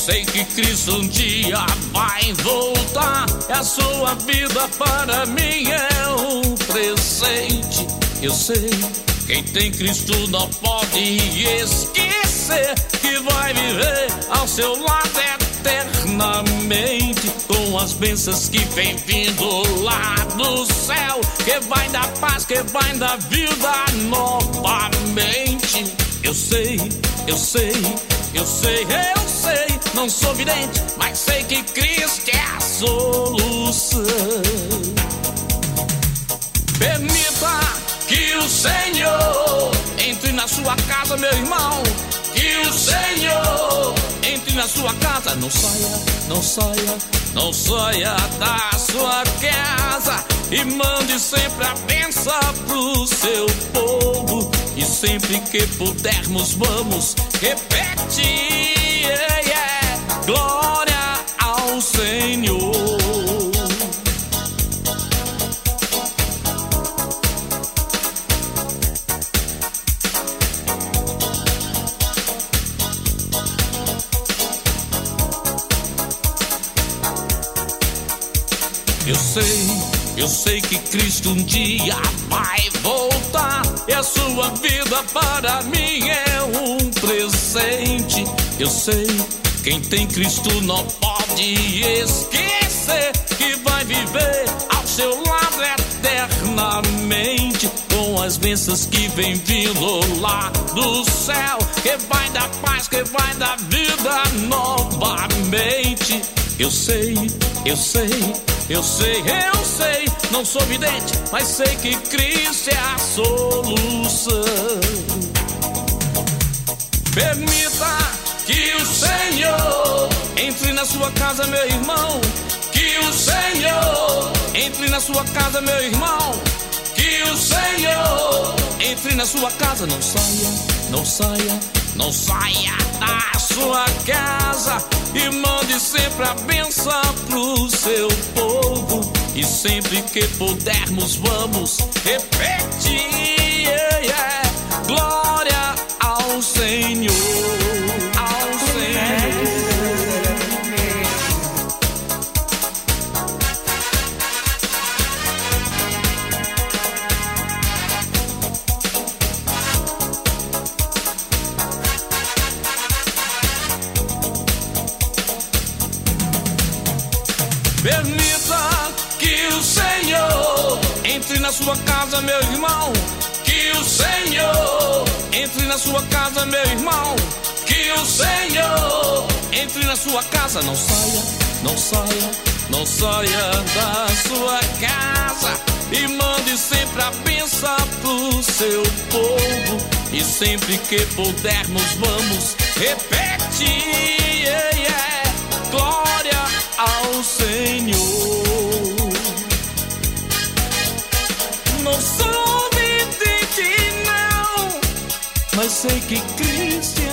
sei que Cristo um dia vai voltar. E a sua vida para mim é um presente. Eu sei, quem tem Cristo não pode esquecer que vai viver ao seu lado eternamente, com as bênçãos que vem vindo lá do céu, que vai dar paz, que vai dar vida novamente. Eu sei, eu sei, eu sei, eu sei, não sou vidente, mas sei que Cristo é a solução. Permita que o Senhor entre na sua casa, meu irmão. Que o Senhor entre na sua casa. Não saia, não saia, não saia da sua casa. E mande sempre a bênção pro seu povo. E sempre que pudermos vamos repetir, glória ao Senhor. Eu sei que Cristo um dia vai voltar. E a sua vida para mim é um presente. Eu sei, quem tem Cristo não pode esquecer que vai viver ao seu lado eternamente, com as bênçãos que vem vindo lá do céu, que vai dar paz, que vai dar vida novamente. Eu sei, eu sei, eu sei, eu sei, não sou vidente, mas sei que Cristo é a solução. Permita que o Senhor entre na sua casa, meu irmão. Que o Senhor entre na sua casa, meu irmão. Que o Senhor entre na sua casa. Não saia, não saia, não saia da sua casa. E mande sempre a bênção pro seu povo. E sempre que pudermos vamos repetir, glória ao Senhor, ao Senhor. Permita que o Senhor entre na sua casa, meu irmão. Que o Senhor entre na sua casa, meu irmão. Que o Senhor entre na sua casa. Não saia, não saia, não saia da sua casa. E mande sempre a bênção pro seu povo. E sempre que pudermos vamos repetir, glória ao Senhor. Não sou vidente não, mas sei que Cristo